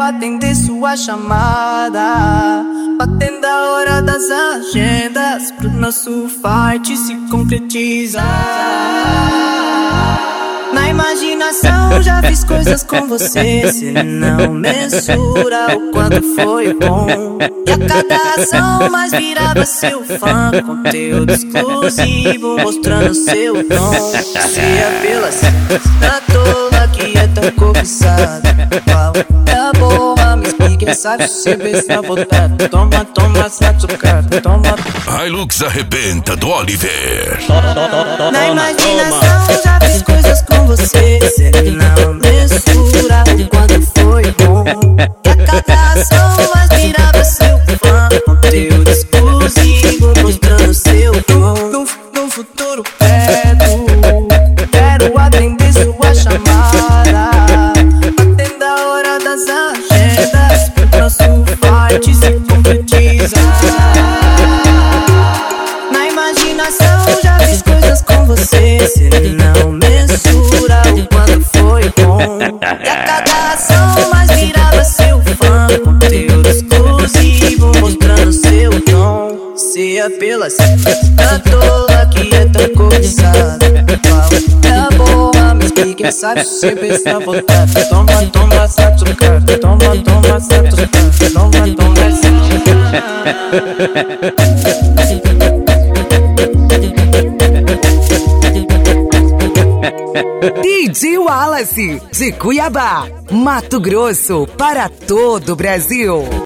atender sua chamada, batendo a hora das agendas pro nosso fight se concretizar. Na imaginação já fiz coisas com você, cê não mensura o quanto foi bom. E a cada ação mais virava seu fã, conteúdo exclusivo mostrando seu dom. Se apela-se na tola que é tão cobiçada, qual é a boa, me explica, sabe se besar voltado. Toma, toma, satucada, toma. Hilux arrebenta do Oliver. Na imaginação já fiz coisas com você, cê não mensura o quanto foi bom. E a cada ação mais virava seu fã, conteúdo exclusivo mostrando seu dom. No futuro perto, quero atender sua chamada, batendo a hora das agendas pro nosso fight se concretizar. Na imaginação já fiz coisas com você, cê não mensura o quanto foi bom. E a cada ação mais virava seu fã, conteúdo exclusivo mostrando seu dom. Se apela-se na tola que é tão cobiçada, qual é a boa, me explica, sabe se besar voltado. Toma, toma, satucada, toma, toma, satucada, toma, toma, DJ Wallace, de Cuiabá, Mato Grosso, para todo o Brasil.